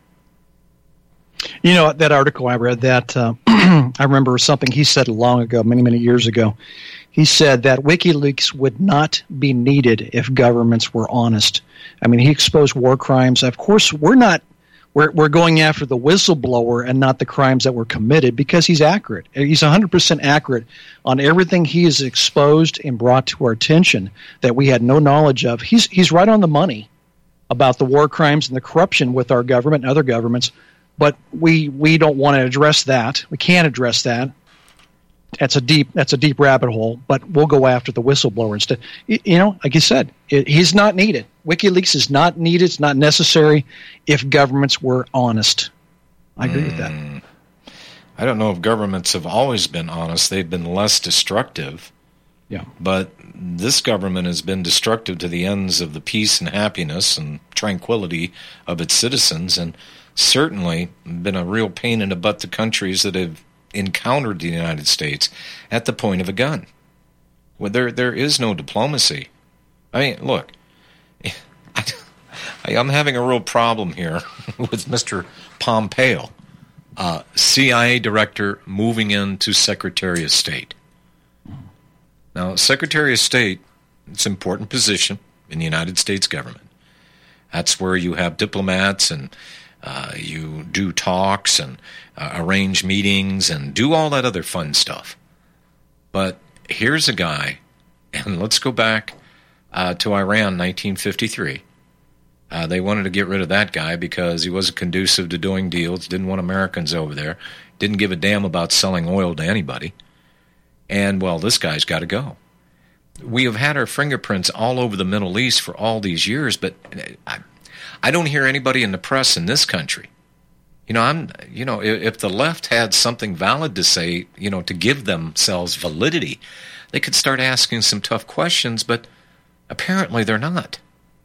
You know, that article I read, that uh, I remember something he said long ago, many, many years ago. He said that WikiLeaks would not be needed if governments were honest. I mean, he exposed war crimes. Of course, we're not, we're, we're going after the whistleblower and not the crimes that were committed, because he's accurate. He's one hundred percent accurate on everything he has exposed and brought to our attention that we had no knowledge of. He's, he's right on the money about the war crimes and the corruption with our government and other governments, but we we don't want to address that. We can't address that. That's a deep that's a deep rabbit hole. But we'll go after the whistleblower instead. You, you know, like you said, it, he's not needed. WikiLeaks is not needed. It's not necessary if governments were honest. I agree mm. with that. I don't know if governments have always been honest. They've been less destructive. Yeah. But this government has been destructive to the ends of the peace and happiness and tranquility of its citizens, and certainly been a real pain in the butt to countries that have encountered the United States at the point of a gun. Well, there, there is no diplomacy. I mean, look, I, I'm having a real problem here with Mister Pompeo, uh, C I A director moving into Secretary of State. Now, Secretary of State, it's an important position in the United States government. That's where you have diplomats and uh, you do talks and uh, arrange meetings and do all that other fun stuff. But here's a guy, and let's go back uh, to Iran, nineteen fifty-three. Uh, they wanted to get rid of that guy because he wasn't conducive to doing deals, didn't want Americans over there, didn't give a damn about selling oil to anybody. And, well, this guy's got to go. We have had our fingerprints all over the Middle East for all these years, but I, I don't hear anybody in the press in this country. You know, I'm. You know, if, if the left had something valid to say, you know, to give themselves validity, they could start asking some tough questions, but apparently they're not.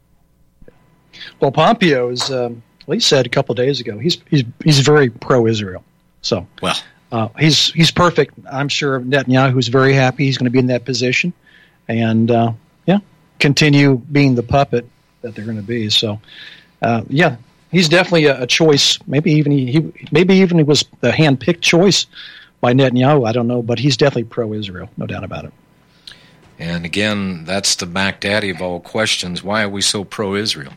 Well, Pompeo is, um, well, he said a couple of days ago, he's he's he's very pro-Israel. So, well, uh, he's he's perfect. I'm sure Netanyahu's very happy he's going to be in that position, and uh, yeah, continue being the puppet that they're going to be. So, uh, yeah, he's definitely a, a choice. Maybe even he, he maybe even he was the hand-picked choice by Netanyahu. I don't know, but he's definitely pro-Israel, no doubt about it. And again, that's the back daddy of all questions. Why are we so pro-Israel?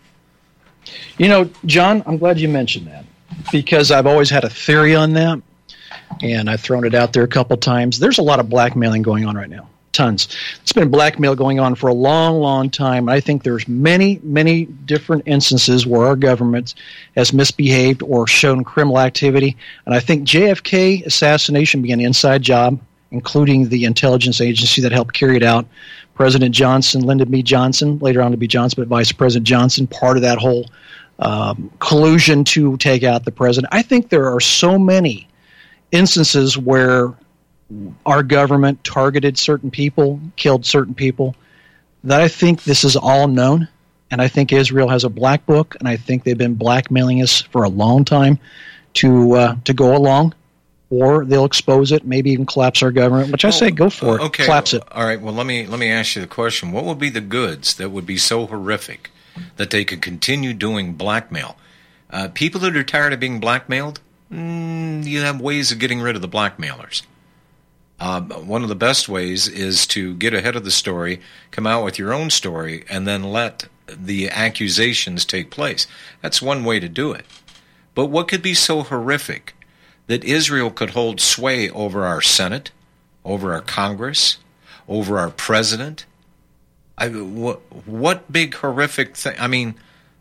You know, John, I'm glad you mentioned that, because I've always had a theory on that, and I've thrown it out there a couple times. There's a lot of blackmailing going on right now, tons. It's been blackmail going on for a long, long time. I think there's many, many different instances where our government has misbehaved or shown criminal activity, and I think J F K assassination being an inside job, including the intelligence agency that helped carry it out. President Johnson, Lyndon B. Johnson, later on to be Johnson, but Vice President Johnson, part of that whole um, collusion to take out the president. I think there are so many instances where our government targeted certain people, killed certain people, that I think this is all known. And I think Israel has a black book, and I think they've been blackmailing us for a long time to uh, to go along. Or they'll expose it, maybe even collapse our government, which I say go for it. Okay. Collapse it. All right, well, let me let me ask you the question. What would be the goods that would be so horrific that they could continue doing blackmail? Uh, people that are tired of being blackmailed, mm, you have ways of getting rid of the blackmailers. Uh, one of the best ways is to get ahead of the story, come out with your own story, and then let the accusations take place. That's one way to do it. But what could be so horrific that Israel could hold sway over our Senate, over our Congress, over our president? I, what, what big horrific thing? I mean,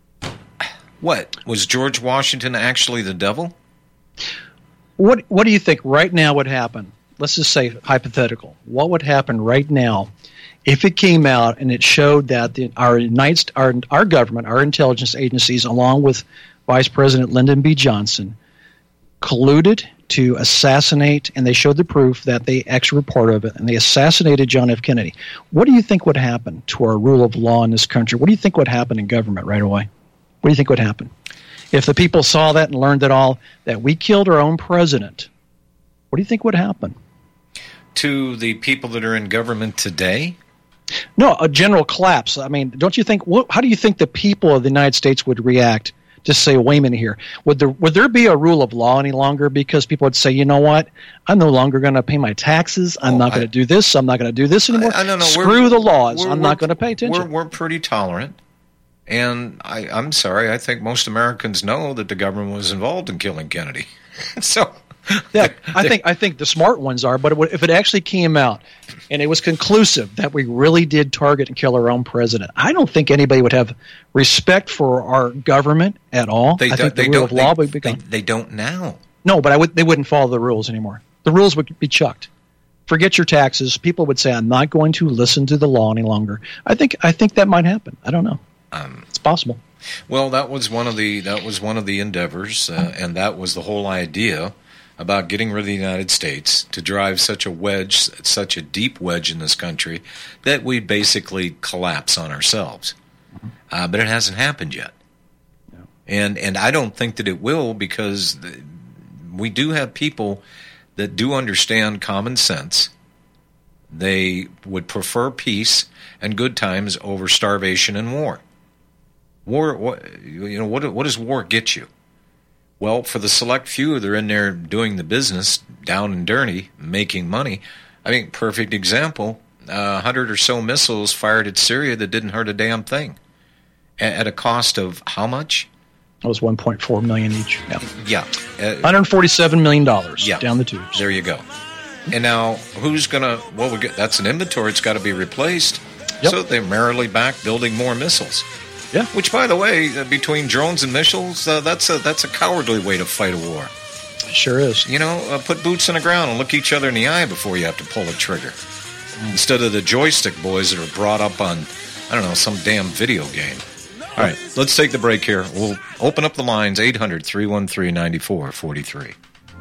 what? Was George Washington actually the devil? What What do you think right now would happen? Let's just say hypothetical. What would happen right now if it came out and it showed that the, our, our, our government, our intelligence agencies, along with Vice President Lyndon B. Johnson, colluded to assassinate, and they showed the proof that they actually were part of it, and they assassinated John F. Kennedy? What do you think would happen to our rule of law in this country? What do you think would happen in government right away? What do you think would happen? If the people saw that and learned it all, that we killed our own president, what do you think would happen? To the people that are in government today? No, a general collapse. I mean, don't you think, what, how do you think the people of the United States would react? Just say, wait a minute here. Would there would there be a rule of law any longer? Because people would say, you know what? I'm no longer going to pay my taxes. I'm oh, not going to do this. I'm not going to do this anymore. I, I don't know. Screw we're, the laws. I'm not going to pay attention. We're, we're pretty tolerant. And I, I'm sorry. I think most Americans know that the government was involved in killing Kennedy. so... Yeah, I think I think the smart ones are, but it would, if it actually came out and it was conclusive that we really did target and kill our own president, I don't think anybody would have respect for our government at all. They I don't, think the they rule don't, of law they, would become. They, they don't now. No, but I would. They wouldn't follow the rules anymore. The rules would be chucked. Forget your taxes. People would say, "I'm not going to listen to the law any longer." I think I think that might happen. I don't know. Um, it's possible. Well, that was one of the that was one of the endeavors, uh, and that was the whole idea about getting rid of the United States, to drive such a wedge, such a deep wedge in this country that we basically collapse on ourselves. Mm-hmm. Uh, but it hasn't happened yet. Yeah. And and I don't think that it will, because the, we do have people that do understand common sense. They would prefer peace and good times over starvation and war. War, what, you know, what what does war get you? Well, for the select few, they're in there doing the business, down and dirty, making money. I mean, perfect example, a uh, hundred or so missiles fired at Syria that didn't hurt a damn thing. At, at a cost of how much? It was one point four million dollars each. Yeah. Yeah. Uh, one hundred forty-seven million dollars yeah. down the tubes. There you go. And now, who's going to, well, we get, that's an inventory. It's got to be replaced. Yep. So they're merrily back building more missiles. Yeah. Which, by the way, uh, between drones and missiles, uh, that's a that's a cowardly way to fight a war. It sure is. You know, uh, put boots on the ground and look each other in the eye before you have to pull a trigger. Mm. Instead of the joystick boys that are brought up on, I don't know, some damn video game. All right, let's take the break here. We'll open up the lines, eight hundred, three one three, nine four four three.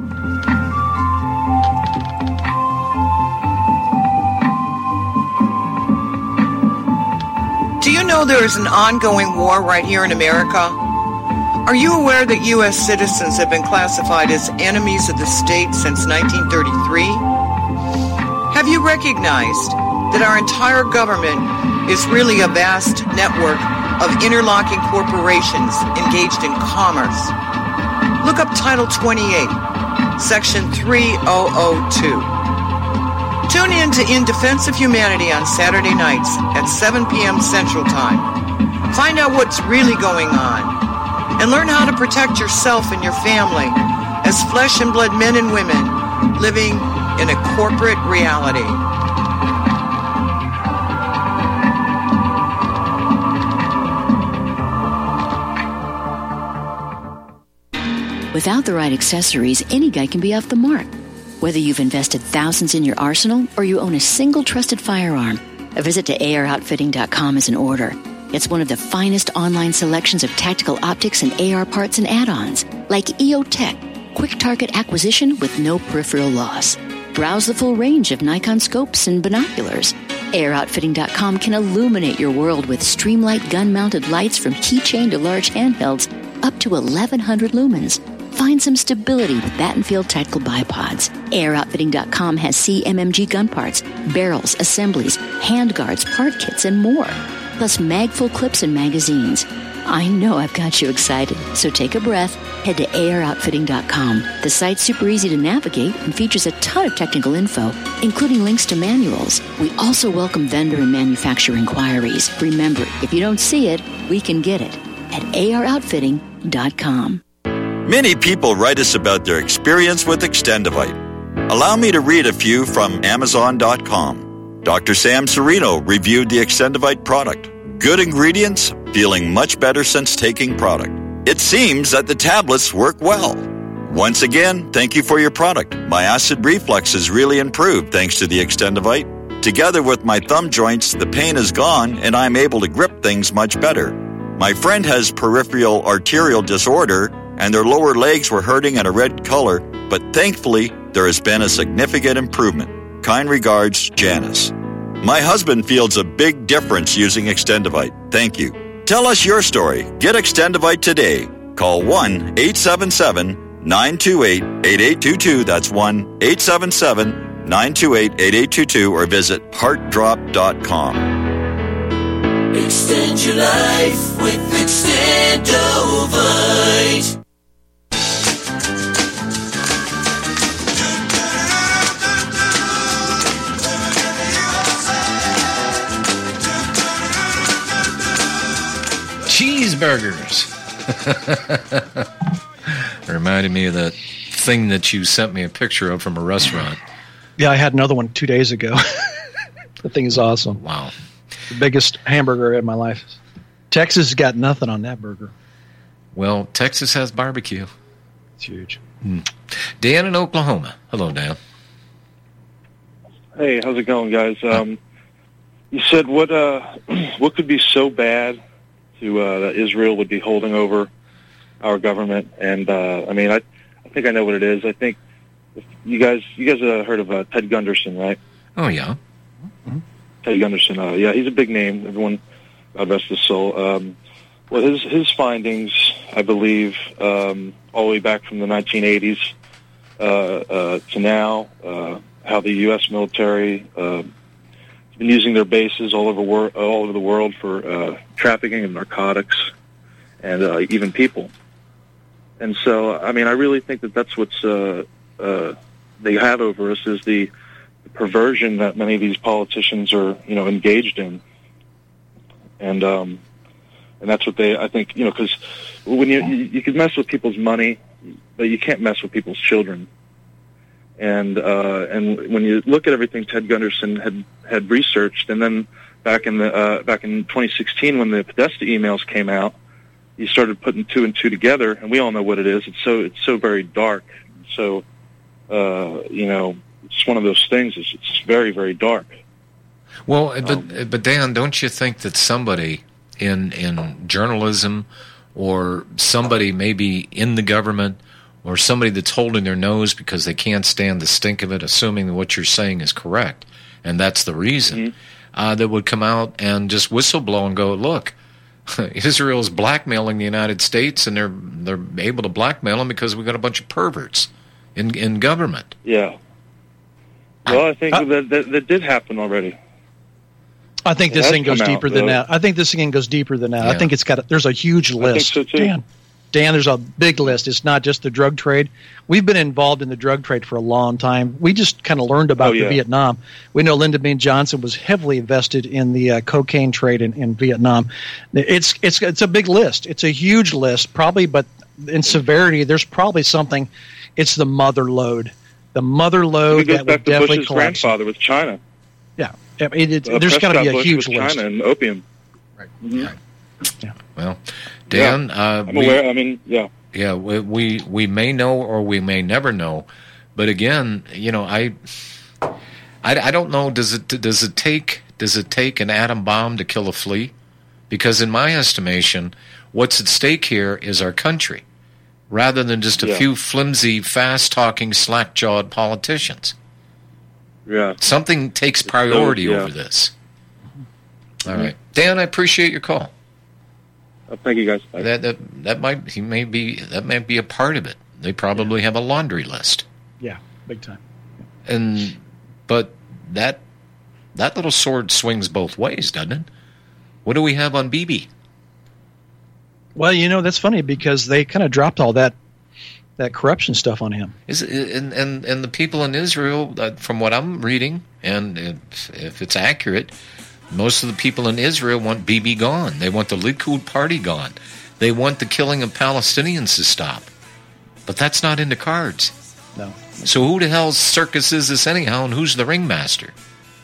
Do you know there is an ongoing war right here in America? Are you aware that U S citizens have been classified as enemies of the state since nineteen thirty-three? Have you recognized that our entire government is really a vast network of interlocking corporations engaged in commerce? Look up Title twenty-eight, Section three thousand two. Tune in to In Defense of Humanity on Saturday nights at seven p.m. Central Time. Find out what's really going on and learn how to protect yourself and your family as flesh and blood men and women living in a corporate reality. Without the right accessories, any guy can be off the mark. Whether you've invested thousands in your arsenal or you own a single trusted firearm, a visit to A R outfitting dot com is in order. It's one of the finest online selections of tactical optics and A R parts and add-ons, like E O Tech, quick target acquisition with no peripheral loss. Browse the full range of Nikon scopes and binoculars. A R outfitting dot com can illuminate your world with Streamlight gun-mounted lights from keychain to large handhelds up to eleven hundred lumens. Find some stability with Battenfield Tactical Bipods. A R outfitting dot com has C M M G gun parts, barrels, assemblies, handguards, part kits, and more. Plus magful clips and magazines. I know I've got you excited, so take a breath. Head to A R outfitting dot com. The site's super easy to navigate and features a ton of technical info, including links to manuals. We also welcome vendor and manufacturer inquiries. Remember, if you don't see it, we can get it at A R outfitting dot com. Many people write us about their experience with Extendivite. Allow me to read a few from Amazon dot com. Doctor Sam Serino reviewed the Extendivite product. Good ingredients, feeling much better since taking product. It seems that the tablets work well. Once again, thank you for your product. My acid reflux has really improved thanks to the Extendivite. Together with my thumb joints, the pain is gone and I'm able to grip things much better. My friend has peripheral arterial disorder and their lower legs were hurting in a red color, but thankfully, there has been a significant improvement. Kind regards, Janice. My husband feels a big difference using Extendivite. Thank you. Tell us your story. Get Extendivite today. Call one eight seven seven, nine two eight, eight eight two two. That's one eight seven seven, nine two eight, eight eight two two or visit heart drop dot com. Extend your life with Extendivite. Cheeseburgers. Reminded me of that thing that you sent me a picture of from a restaurant. Yeah, I had another one two days ago. The thing is awesome. Wow. The biggest hamburger in my life. Texas has got nothing on that burger. Well, Texas has barbecue. It's huge. Mm. Dan in Oklahoma. Hello, Dan. Hey, how's it going, guys? Um, you said what uh, what could be so bad to uh, that Israel would be holding over our government. And uh, I mean, I, I think I know what it is. I think if you guys, you guys have heard of uh, Ted Gunderson, right? Oh yeah, mm-hmm. Ted Gunderson. Uh, yeah, he's a big name. Everyone, God rest his soul. Um, well, his his findings, I believe, um, all the way back from the nineteen eighties uh, uh, to now, uh, how the U S military uh, has been using their bases all over wor- all over the world for uh, trafficking of narcotics and uh, even people. And so, I mean, I really think that that's what's uh, uh, they have over us is the, the perversion that many of these politicians are, you know, engaged in. And um, and that's what they, I think, you know, because when you, you you can mess with people's money, but you can't mess with people's children. And uh, and when you look at everything Ted Gunderson had had researched, and then back in the uh, back in twenty sixteen when the Podesta emails came out, you started putting two and two together, and we all know what it is. It's so it's so very dark. So uh, you know, it's one of those things. It's, it's very very dark. Well, but um, but Dan, don't you think that somebody in in journalism, or somebody maybe in the government, or somebody that's holding their nose because they can't stand the stink of it, assuming that what you're saying is correct, and that's the reason, mm-hmm. uh, that would come out and just whistleblow and go, look, Israel's blackmailing the United States, and they're they're able to blackmail them because we've got a bunch of perverts in in government. Yeah. Well, I think uh, that, that that did happen already. I think this thing goes deeper out, than that. I think this thing goes deeper than that. Yeah. I think it's got a, there's a huge list. I think so too. Dan, Dan, there's a big list. It's not just the drug trade. We've been involved in the drug trade for a long time. We just kind of learned about oh, yeah. the Vietnam. We know Lyndon B. Johnson was heavily invested in the uh, cocaine trade in, in Vietnam. It's it's it's a big list. It's a huge list, probably, but in severity, there's probably something. It's the mother lode. The mother lode that would definitely Bush's collapse. Grandfather with China. Yeah. It, it, uh, there's got to be a Bush huge with list. China and opium. Right. Mm-hmm. right. Yeah. Well, Dan, yeah. uh, I'm we, aware. I mean, yeah. Yeah, we, we we may know or we may never know, but again, you know, I, I, I don't know. Does it does it take does it take an atom bomb to kill a flea? Because in my estimation, what's at stake here is our country, rather than just a yeah. few flimsy, fast-talking, slack-jawed politicians. Yeah, something takes priority so, yeah. over this. All right, Dan, I appreciate your call. Oh, thank you, guys. Bye. That that that might he may be that might be a part of it. They probably yeah. have a laundry list. Yeah, big time. And but that that little sword swings both ways, doesn't it? What do we have on Bibi? Well, you know, that's funny because they kind of dropped all that that corruption stuff on him. Is it, and and and the people in Israel, uh, from what I'm reading, and if, if it's accurate, most of the people in Israel want Bibi gone. They want the Likud party gone. They want the killing of Palestinians to stop. But that's not in the cards. No. So who the hell's circus is this anyhow, and who's the ringmaster?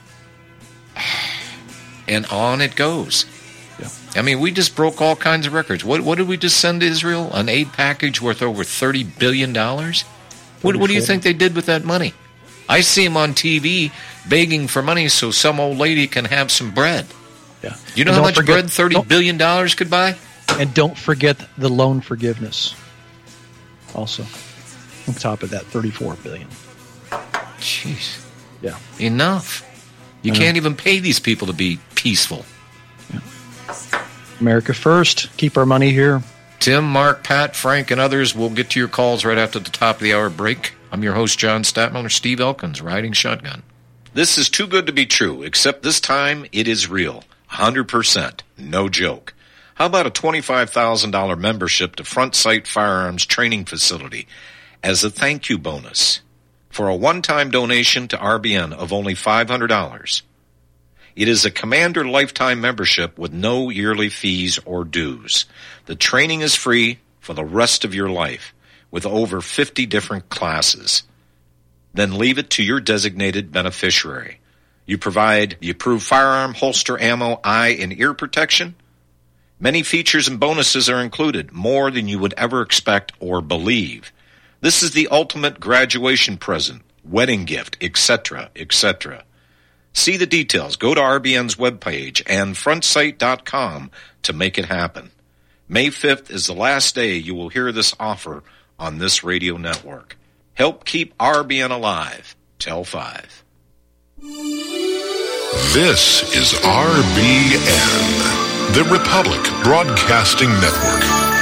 And on it goes. Yeah. I mean, we just broke all kinds of records. What what did we just send to Israel? An aid package worth over thirty billion dollars? What, what do you think they did with that money? I see them on T V begging for money so some old lady can have some bread. Yeah. You know and how much forget, bread thirty billion dollars could buy? And don't forget the loan forgiveness. Also, on top of that, thirty-four billion dollars. Jeez. Yeah. Enough. You can't even pay these people to be peaceful. Yeah. America first. Keep our money here. Tim, Mark, Pat, Frank, and others will get to your calls right after the top of the hour break. I'm your host, John Statmiller. Steve Elkins, riding shotgun. This is too good to be true, except this time it is real. one hundred percent. No joke. How about a twenty-five thousand dollars membership to Front Sight Firearms Training Facility as a thank you bonus for a one-time donation to R B N of only five hundred dollars? It is a Commander lifetime membership with no yearly fees or dues. The training is free for the rest of your life with over fifty different classes. Then leave it to your designated beneficiary. You provide the approved firearm, holster, ammo, eye, and ear protection. Many features and bonuses are included, more than you would ever expect or believe. This is the ultimate graduation present, wedding gift, et cetera, et cetera. See the details. Go to R B N's webpage and front sight dot com to make it happen. May fifth is the last day you will hear this offer on this radio network. Help keep R B N alive. Tell five. This is R B N, the Republic Broadcasting Network.